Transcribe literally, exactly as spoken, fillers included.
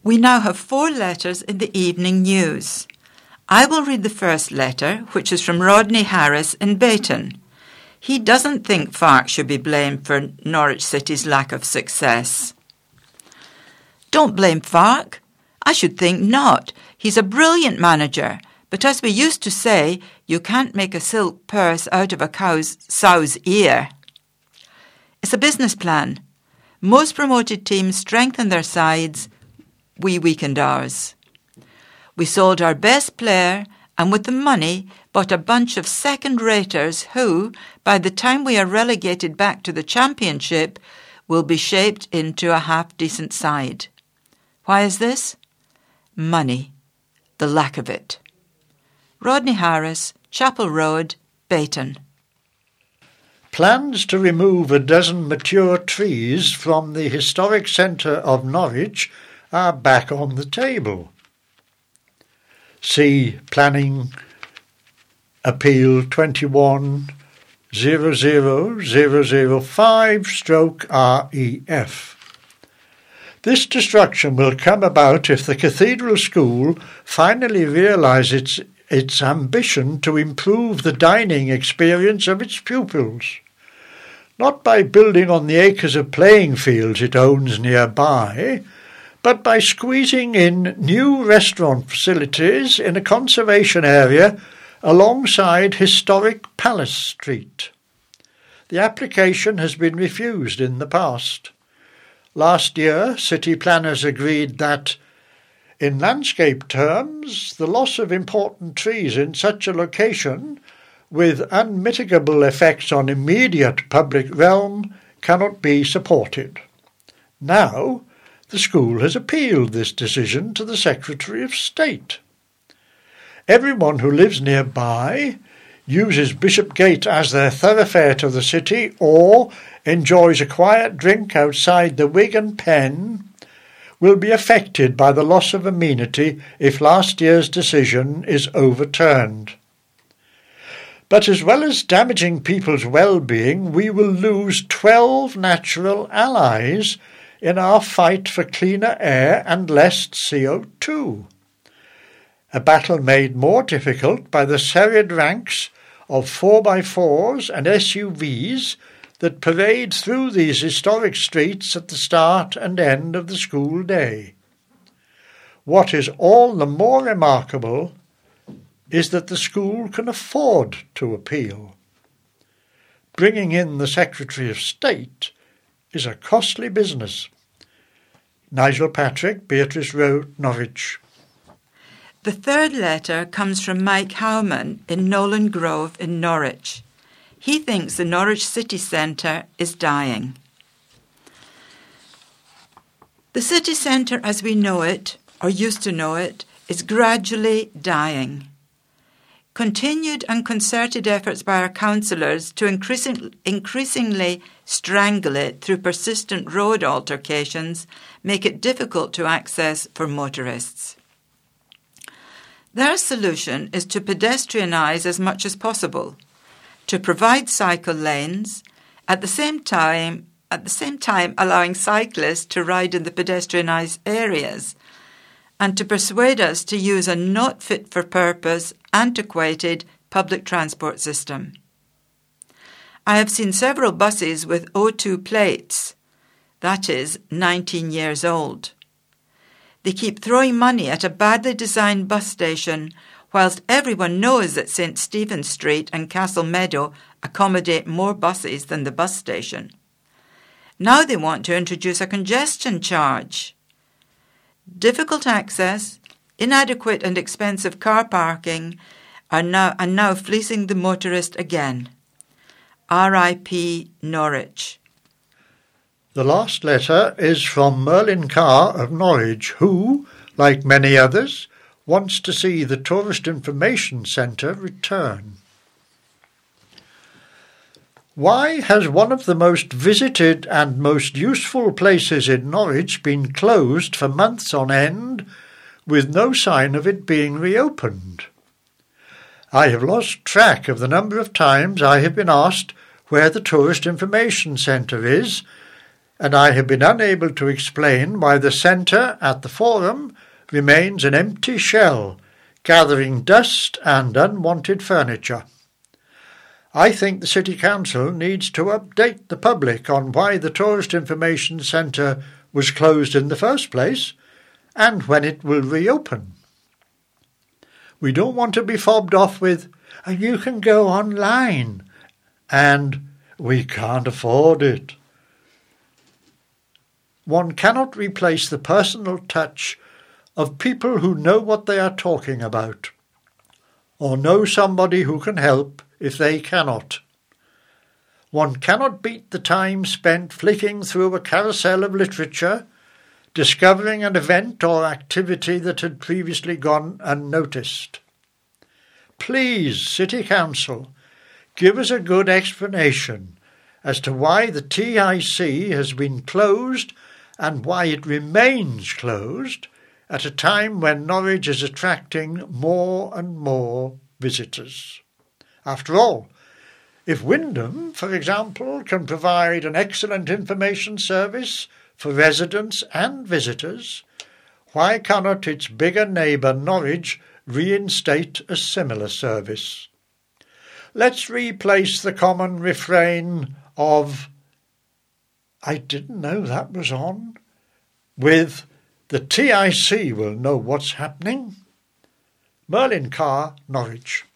We now have four letters in the evening news. I will read the first letter, which is from Rodney Harris in Bayton. He doesn't think Farke should be blamed for Norwich City's lack of success. Don't blame Farke. I should think not. He's a brilliant manager. But as we used to say, you can't make a silk purse out of a cow's sow's ear. It's a business plan. Most promoted teams strengthen their sides. We weakened ours. We sold our best player and with the money bought a bunch of second-raters who, by the time we are relegated back to the Championship, will be shaped into a half-decent side. Why is this? Money. The lack of it. Rodney Harris, Chapel Road, Bayton. Plans to remove a dozen mature trees from the historic centre of Norwich are back on the table. See Planning Appeal twenty-one zero zero zero zero five stroke R E F. This destruction will come about if the Cathedral School finally realises its, its ambition to improve the dining experience of its pupils, not by building on the acres of playing fields it owns nearby, but by squeezing in new restaurant facilities in a conservation area alongside historic Palace Street. The application has been refused in the past. Last year, city planners agreed that, in landscape terms, the loss of important trees in such a location, with unmitigable effects on immediate public realm, cannot be supported. Now, the school has appealed this decision to the Secretary of State. Everyone who lives nearby, uses Bishopgate as their thoroughfare to the city, or enjoys a quiet drink outside the Wigan Pen, will be affected by the loss of amenity if last year's decision is overturned. But as well as damaging people's well-being, we will lose twelve natural allies in our fight for cleaner air and less C O two. A battle made more difficult by the serried ranks of four by fours and S U Vs that parade through these historic streets at the start and end of the school day. What is all the more remarkable is that the school can afford to appeal. Bringing in the Secretary of State is a costly business. Nigel Patrick, Beatrice Road, Norwich. The third letter comes from Mike Howman in Nolan Grove in Norwich. He thinks the Norwich city centre is dying. The city centre as we know it, or used to know it, is gradually dying. Continued and concerted efforts by our councillors to increasing, increasingly strangle it through persistent road altercations make it difficult to access for motorists. Their solution is to pedestrianise as much as possible, to provide cycle lanes, at the same time, at the same time allowing cyclists to ride in the pedestrianised areas, and to persuade us to use a not fit for purpose, antiquated public transport system. I have seen several buses with O two plates, that is, nineteen years old. They keep throwing money at a badly designed bus station, whilst everyone knows that St Stephen's Street and Castle Meadow accommodate more buses than the bus station. Now they want to introduce a congestion charge. Difficult access, inadequate and expensive car parking are now, are now fleecing the motorist again. R I P Norwich. The last letter is from Merlin Carr of Norwich, who, like many others, wants to see the Tourist Information Centre return. Why has one of the most visited and most useful places in Norwich been closed for months on end, with no sign of it being reopened? I have lost track of the number of times I have been asked where the Tourist Information Centre is, and I have been unable to explain why the centre at the Forum remains an empty shell, gathering dust and unwanted furniture. I think the City Council needs to update the public on why the Tourist Information Centre was closed in the first place and when it will reopen. We don't want to be fobbed off with, oh, you can go online, and we can't afford it. One cannot replace the personal touch of people who know what they are talking about, or know somebody who can help if they cannot. One cannot beat the time spent flicking through a carousel of literature, discovering an event or activity that had previously gone unnoticed. Please, City Council, give us a good explanation as to why the T I C has been closed and why it remains closed at a time when Norwich is attracting more and more visitors. After all, if Wyndham, for example, can provide an excellent information service for residents and visitors, why cannot its bigger neighbour Norwich reinstate a similar service? Let's replace the common refrain of, I didn't know that was on, with, the T I C will know what's happening. Merlin Carr, Norwich.